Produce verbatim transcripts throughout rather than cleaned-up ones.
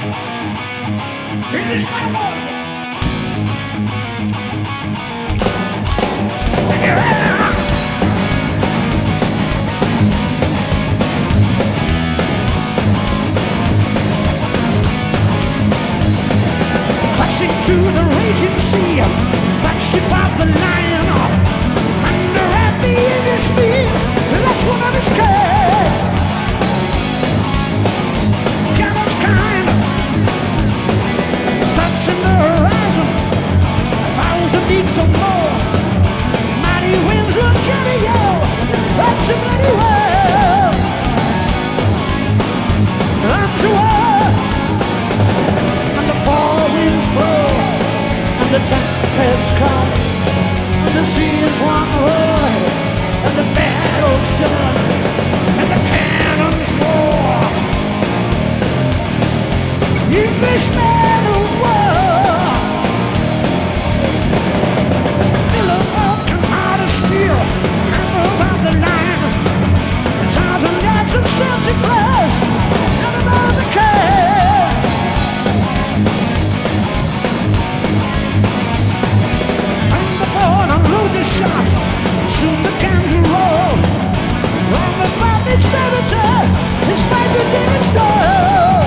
In this memories. Crashing through the raging sea, flagship of the lion, under at the end his feet, the last one of his kind. Cannon's kind, such in the horizon, fires the deep some more. Mighty winds will carry you up to bloody well, up to war. And the four winds blow, and the tempests come, and the sea is one roar, and the battle's done, and the cannons roar. Englishmen of war, Miller broken heart of steel, hammer around the line, and thousand yards of salty flesh, and another care. And the board unload the shot, soon the guns will roll. On the bandage servitor, his fight within its stall.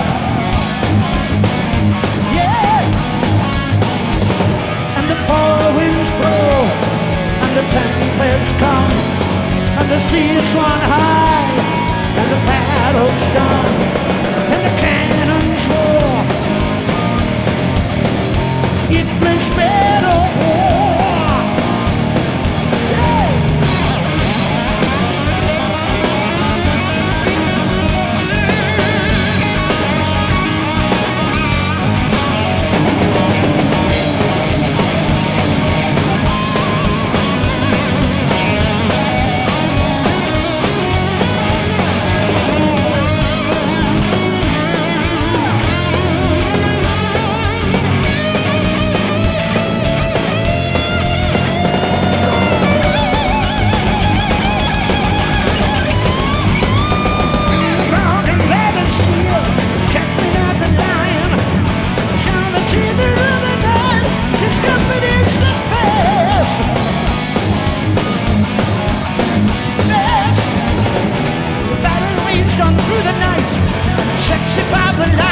And the four winds blow, and the tempests come, and the seas run high, and the battle's done, and the cannons roar. Englishmen of war. Yeah. Sexy by the light.